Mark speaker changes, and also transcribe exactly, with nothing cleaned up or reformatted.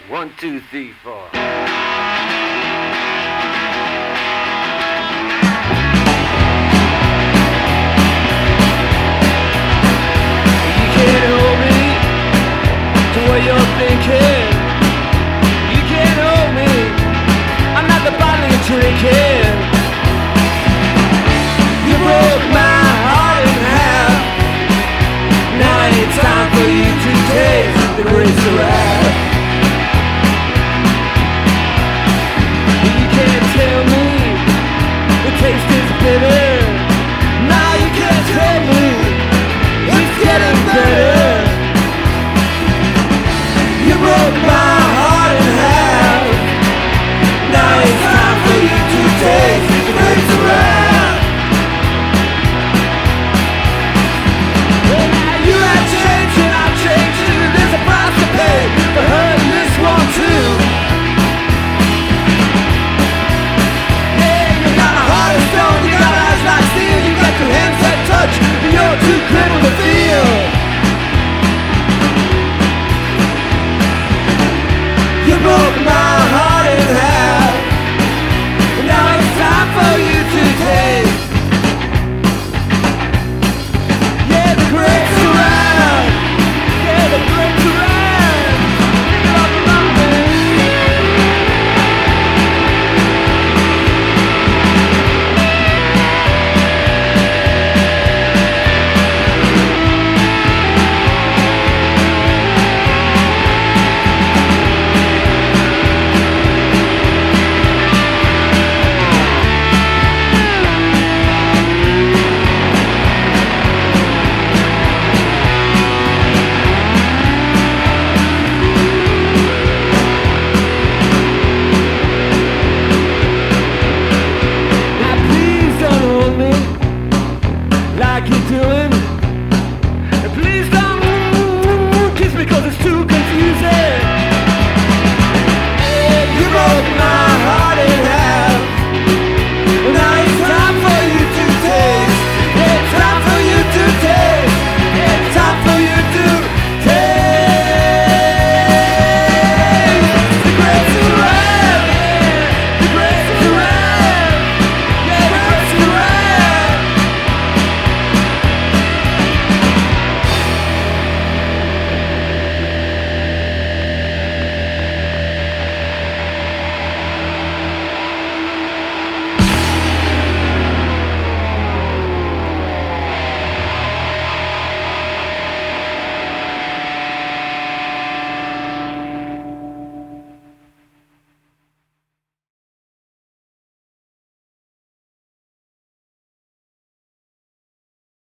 Speaker 1: One, two, three, four.
Speaker 2: What you're thinking, you can't hold me. I'm not the bottle you're drinking. You broke my heart in half. Now it's time for you to taste the grace of wrath. You can't tell me the taste is bitter. Now you can't tell me it's getting better. You broke my